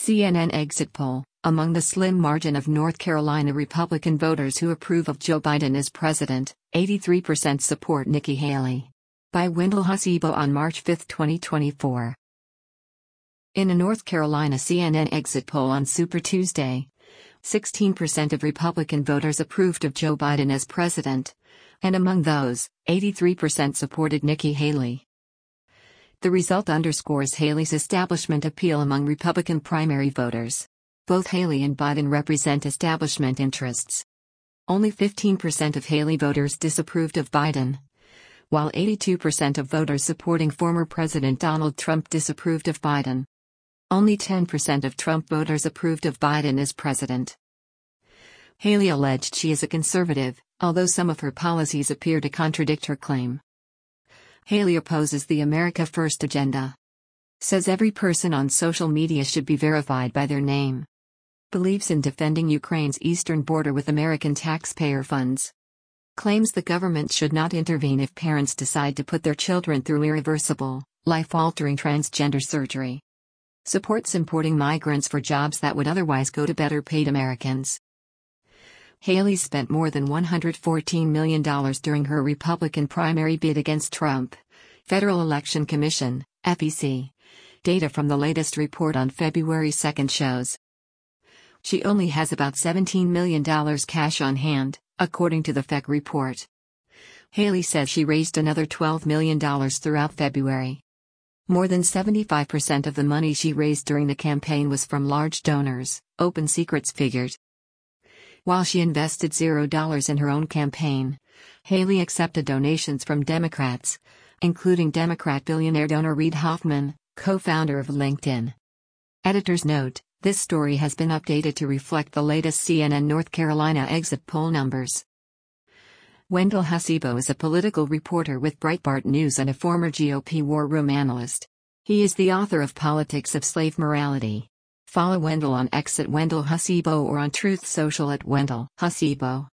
CNN exit poll: among the slim margin of North Carolina Republican voters who approve of Joe Biden as president, 83% support Nikki Haley. By Wendell Hasebo on March 5, 2024. In a North Carolina CNN exit poll on Super Tuesday, 16% of Republican voters approved of Joe Biden as president, and among those, 83% supported Nikki Haley. The result underscores Haley's establishment appeal among Republican primary voters. Both Haley and Biden represent establishment interests. Only 15% of Haley voters disapproved of Biden, while 82% of voters supporting former President Donald Trump disapproved of Biden. Only 10% of Trump voters approved of Biden as president. Haley alleged she is a conservative, although some of her policies appear to contradict her claim. Haley opposes the America First agenda. Says every person on social media should be verified by their name. Believes in defending Ukraine's eastern border with American taxpayer funds. Claims the government should not intervene if parents decide to put their children through irreversible, life-altering transgender surgery. Supports importing migrants for jobs that would otherwise go to better-paid Americans. Haley spent more than $114 million during her Republican primary bid against Trump. Federal Election Commission, FEC. Data from the latest report on February 2 shows she only has about $17 million cash on hand, according to the FEC report. Haley says she raised another $12 million throughout February. More than 75% of the money she raised during the campaign was from large donors, Open Secrets figured. While she invested $0 in her own campaign, Haley accepted donations from Democrats, including Democrat billionaire donor Reid Hoffman, co-founder of LinkedIn. Editor's note: this story has been updated to reflect the latest CNN North Carolina exit poll numbers. Wendell Hasebo is a political reporter with Breitbart News and a former GOP war room analyst. He is the author of Politics of Slave Morality. Follow Wendell on X at Wendell Hasebo or on Truth Social at Wendell Hasebo.